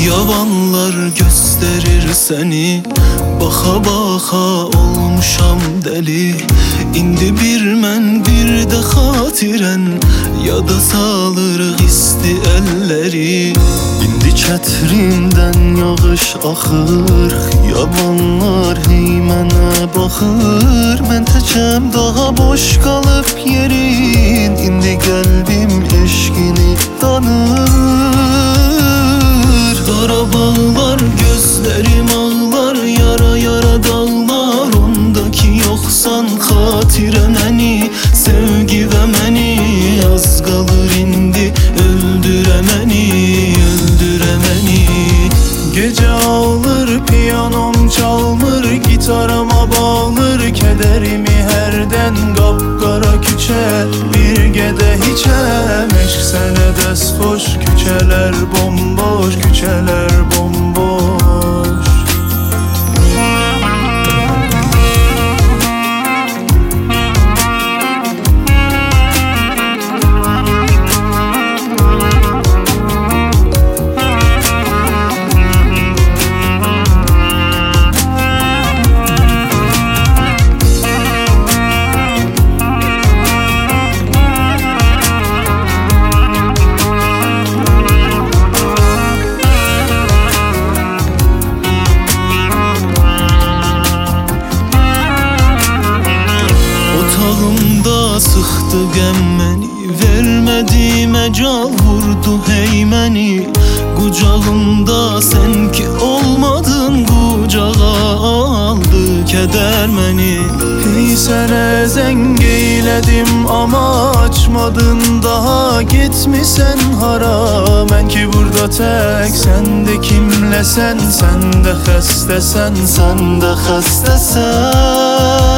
Yalanlar gösterir seni, baxa baxa olmuşam deli. İndi bir mən bir də xatirən, yada salırıq isti əlləri. İndi çətrimdən yağış axır, yabanlar hey mənə baxır. Mən təkəm daha boş qalıb yerin, indi qəlbim eşqini danır. Dara bağlar, gözlerim ağlar, yara yara dağlar. Ondaki yoksan xatirə məni, sevgi və məni. Az qalır indi öldürə məni, öldürə məni. Gecə ağlar, piyanom çalmır, gitarıma bağlır kederimi hərdən. Qapqara küçər, bir gedə hiçəm. Eşq sənə dəst xoş, küçələr bomboş, küçələr bomboş. Otağımda sıxdı qəm məni, vermədi məcal, vurdu hey məni. Qucağımda sən ki olmadın, qucağa aldı kədər məni. Hey sənə zəng eylədim amma açmadın daha, getmisən hara? Mən ki burada tək, sən də kimləsən? Sən də xəstəsən, sən də xəstəsən.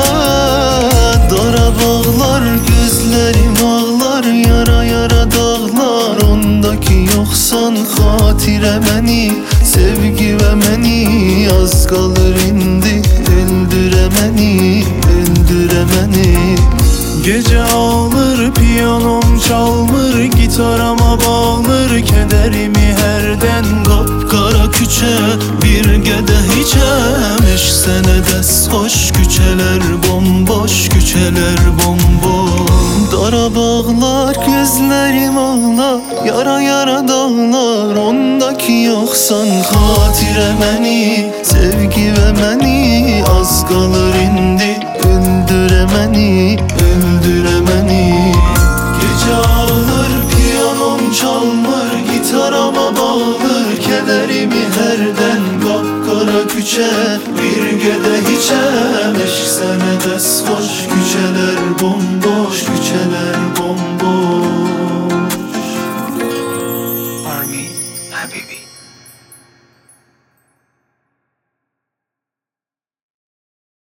Dara bağlar, gözlerim ağlar, yara yara dağlar. Ondaki yoksan xatirə məni, sevgi və məni. Az qalır indi öldürə məni, öldürə məni. Gecə ağlar, piyanom çalmır, gitarıma bağlır kederimi hərdən. Qapqara küçə, bir gedə hiçəm. Eşq sənə dəst xoş, küçələr bomboş, küçələr bomboş. Dara bağlar, gözlerim ağlar, yara yara dağlar. Ondaki yoksan xatirə məni, sevgi və məni. Az qalır indi öldürə məni, öldürə məni. Gecə ağlar, piyanom çalmır, gitarıma bağlır kederimi hərdən. Qapqara küçə, bir gedə hiçəm. Eşq sənə dəst xoş, küçələr bomboş, küçələr bomboş. Army Habibi.